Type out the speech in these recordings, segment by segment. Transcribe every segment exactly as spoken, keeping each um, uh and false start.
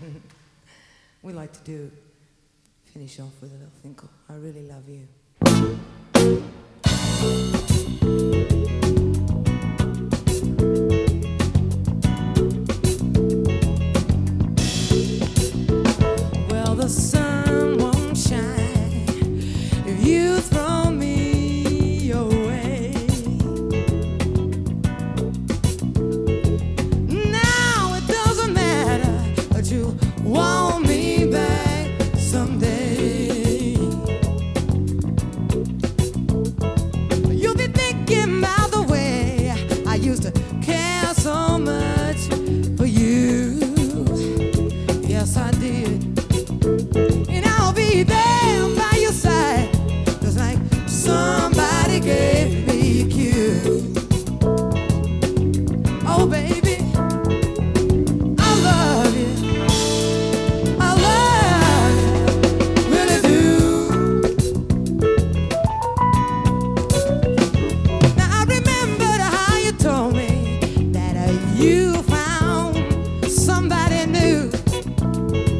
We like to do, finish off with a little thing called I Really Love You. Well, the sun won't shine if you throw me away. Now it doesn't matter that you want me back someday. You'll be thinking about the way I used to care so much for you. Yes, I did. And I'll be there by your side, just like somebody gave me a cue. Oh, baby, I love you. I love you, really do. Now I remembered how you told me that uh, you found somebody new.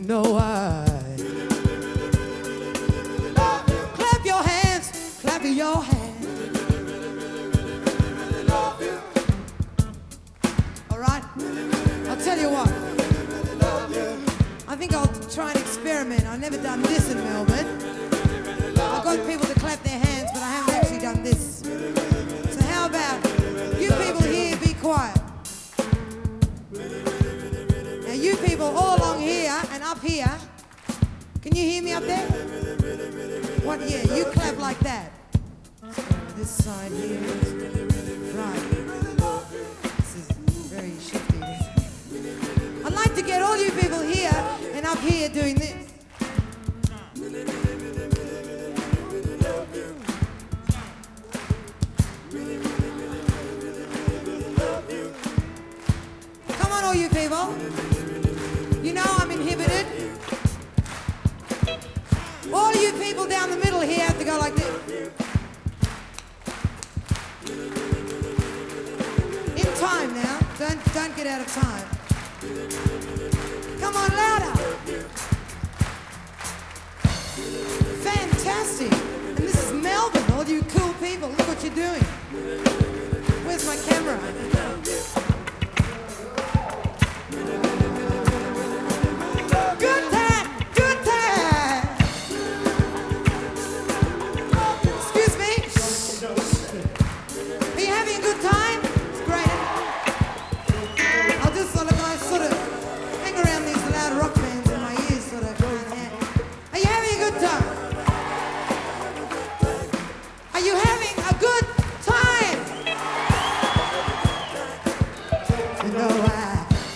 know why. Clap your hands, clap your hands. All right? I'll tell you what. I think I'll try and experiment. I've never done this in Melbourne. I've got people to clap their hands, but I haven't actually done this. So how about you people here be quiet? Now you people all along here and up here, can you hear me up there? What? Yeah, you clap like that. This side here. Right. This is very shifty. I'd like to get all you people here and up here doing this. Come on, all you people. You know I'm inhibited. All you people down the middle here have to go like this. In time now. Don't, don't get out of time. Come on, louder. Fantastic. And this is Melbourne, all you cool people. Look what you're doing. Where's my camera? Good time, good time. Excuse me. Are you having a good time? It's great. I'll just sort of, I sort of hang around these loud rock bands in my ears, sort of. Are you having a good time? Are you having a good time? You know why?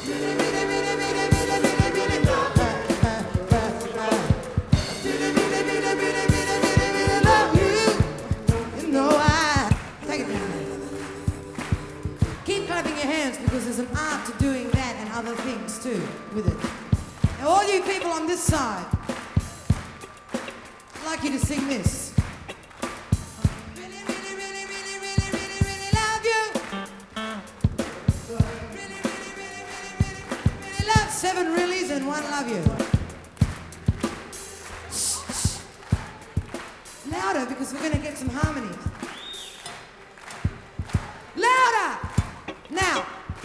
You know why? Take it down. Keep clapping your hands because there's an art to doing that and other things too with it. Now all you people on this side, I'd like you to sing this. Really, really, really, really, really, really, really love you. Really, really, really, really, really, really love. Seven reallys and one love you. Shh, shh. Louder because we're going to get some harmonies. Louder! Now.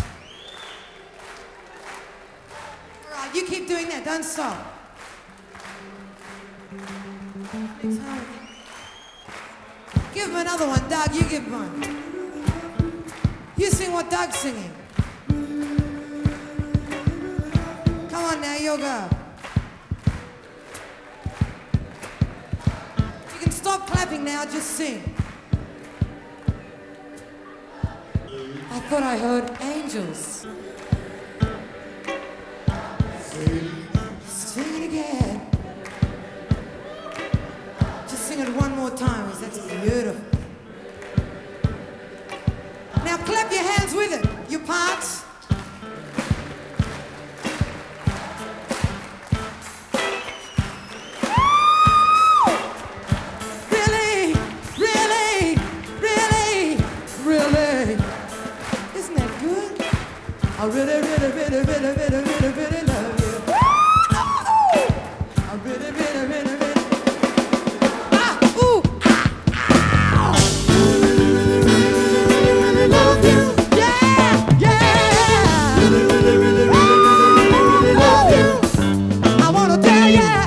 All right, you keep doing that. Don't stop. Give him another one, Doug. You give him one. You sing what Doug's singing. Come on now, you'll go. You can stop clapping now, just sing. I thought I heard angels. Sing it again. Just sing it one more time, because that's beautiful. Now clap your hands with it, your parts. Really, really, really, really. Isn't that good? I really, really, really, really, really, really, really love you. I really, really, really, really. Ah, ooh, ah, love you. Yeah, yeah. Really, really, really, really love you. I wanna tell ya.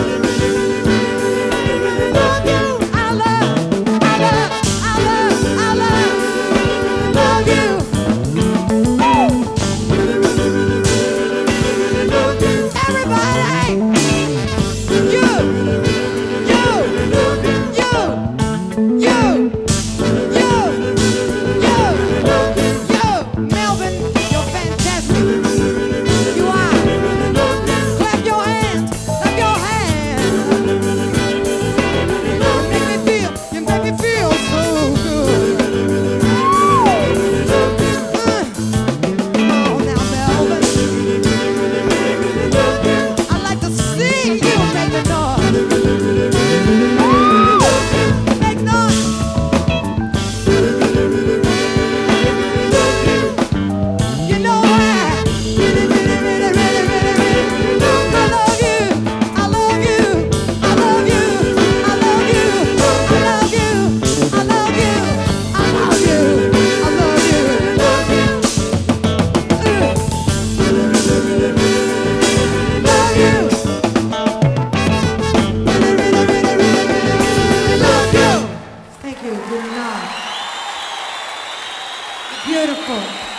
Love you. I love, I love, I love, I love, love you. Beautiful.